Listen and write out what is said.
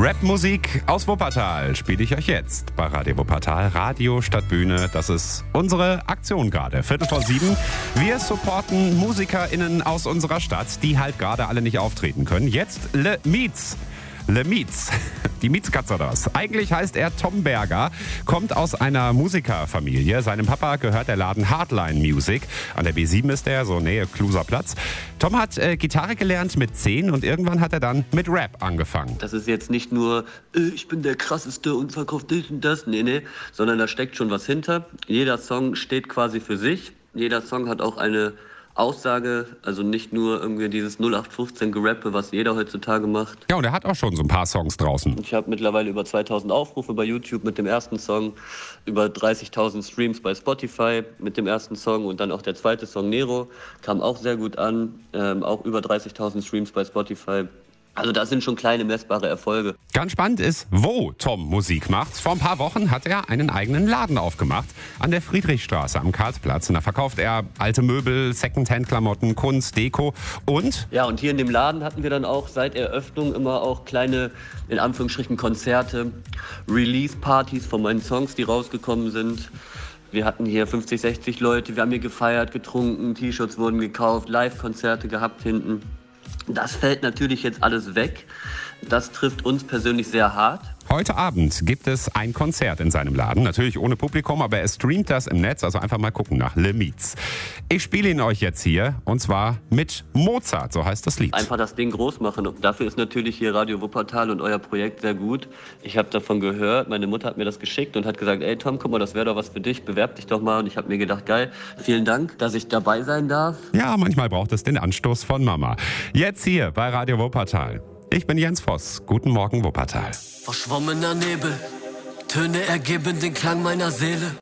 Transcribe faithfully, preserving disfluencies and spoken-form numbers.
Rap-Musik aus Wuppertal spiele ich euch jetzt bei Radio Wuppertal. Radio statt Bühne, das ist unsere Aktion gerade. Viertel vor sieben. Wir supporten MusikerInnen aus unserer Stadt, die halt gerade alle nicht auftreten können. Jetzt Le Mietz. Le Mietz, die Mietskatze oder was. Eigentlich heißt er Tom Berger, kommt aus einer Musikerfamilie. Seinem Papa gehört der Laden Hardline Music. An der B sieben ist er, so Nähe Kluser Platz. Tom hat äh, Gitarre gelernt mit zehn und irgendwann hat er dann mit Rap angefangen. Das ist jetzt nicht nur, äh, ich bin der Krasseste und verkauft das und das, nee, nee, sondern da steckt schon was hinter. Jeder Song steht quasi für sich. Jeder Song hat auch eine Aussage, also nicht nur irgendwie dieses null acht fünfzehn Gerappe, was jeder heutzutage macht. Ja, und er hat auch schon so ein paar Songs draußen. Ich habe mittlerweile über zweitausend Aufrufe bei YouTube mit dem ersten Song, über dreißigtausend Streams bei Spotify mit dem ersten Song und dann auch der zweite Song Nero kam auch sehr gut an, ähm, auch über dreißigtausend Streams bei Spotify. Also das sind schon kleine messbare Erfolge. Ganz spannend ist, wo Tom Musik macht. Vor ein paar Wochen hat er einen eigenen Laden aufgemacht an der Friedrichstraße am Karlsplatz. Und da verkauft er alte Möbel, Secondhand-Klamotten, Kunst, Deko und... Ja, und hier in dem Laden hatten wir dann auch seit Eröffnung immer auch kleine, in Anführungsstrichen, Konzerte, Release-Partys von meinen Songs, die rausgekommen sind. Wir hatten hier fünfzig, sechzig Leute, wir haben hier gefeiert, getrunken, T-Shirts wurden gekauft, Live-Konzerte gehabt hinten. Das fällt natürlich jetzt alles weg. Das trifft uns persönlich sehr hart. Heute Abend gibt es ein Konzert in seinem Laden. Natürlich ohne Publikum, aber er streamt das im Netz. Also einfach mal gucken nach Le Mietz. Ich spiele ihn euch jetzt hier und zwar mit Mozart, so heißt das Lied. Einfach das Ding groß machen. Und dafür ist natürlich hier Radio Wuppertal und euer Projekt sehr gut. Ich habe davon gehört, meine Mutter hat mir das geschickt und hat gesagt, ey Tom, guck mal, das wäre doch was für dich, bewerb dich doch mal. Und ich habe mir gedacht, geil, vielen Dank, dass ich dabei sein darf. Ja, manchmal braucht es den Anstoß von Mama. Jetzt hier bei Radio Wuppertal. Ich bin Jens Voss. Guten Morgen, Wuppertal. Verschwommener Nebel, Töne ergeben den Klang meiner Seele.